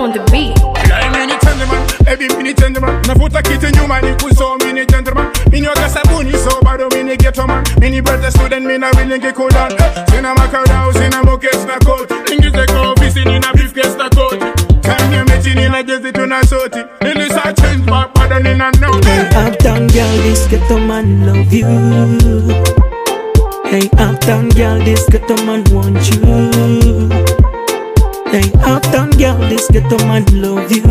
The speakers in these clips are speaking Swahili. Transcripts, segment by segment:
on the beat. Mini gentleman, baby mini gentleman. Navuta kiti nyuma ni kuso mini gentleman. Mini oga sabuni so bado mini ghetto man. Mini brother student mina willing ke kodan. Sina makarao, sina mokes na coat. Ingize ko ofisi nina briefcase na coat. Kanye mechi nina jezi tuna soti. Nini sa change back bado nina know. Hey uptown girl, this ghetto man love you. Hey uptown girl, this ghetto man want you. Hey uptown girl, this ghetto man love you.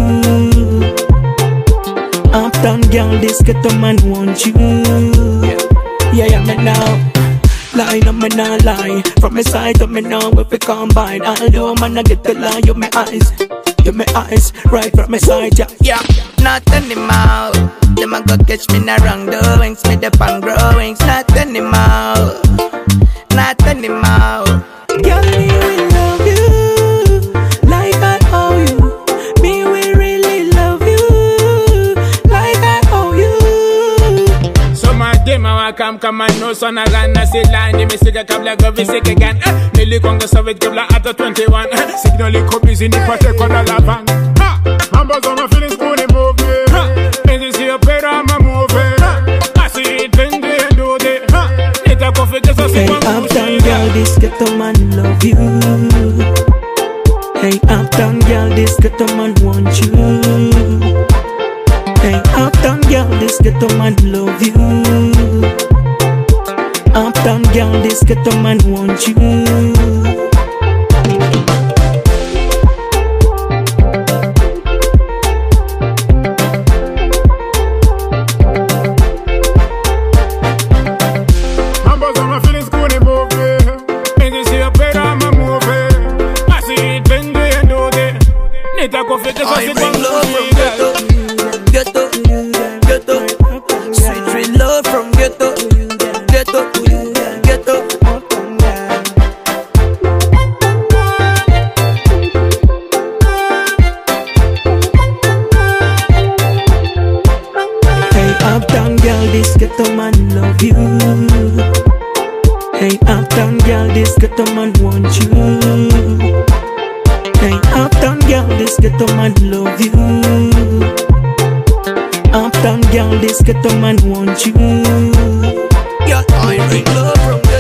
Uptown girl, this ghetto man want you. Yeah, me now. Lie, no me not lie. From my side to me now, if we combine, although man I get the lie, you my eyes. You my eyes, right from my side, yeah. Not anymore. Them a go catch me in the wrong doings, me the pan growings. Not anymore. Not anymore. Girl, me will love you like I owe you. Me will really love you like I owe you. So my game I come and no son again. I say line, me say the kabla go visit again. Nili konga sovet kabla after 21. Signal ko busy ni pate ko na lavan. Numbers on my feelings kuni move me. Is your better I'm a movie. I see it when they do it. It a coffee just as hey uptown girl, this ghetto man love you. Hey uptown girl, this ghetto man want you. Hey uptown girl, this ghetto man love you. Uptown girl, this ghetto man want you. I bring love from ghetto, ghetto, ghetto. Sweet love from ghetto, ghetto, ghetto. Hey uptown girl, this ghetto man love you. Hey uptown girl, this ghetto man want you. Hey uptown girl, this ghetto man love you. Uptown girl, this ghetto man want you. Yeah, I bring love from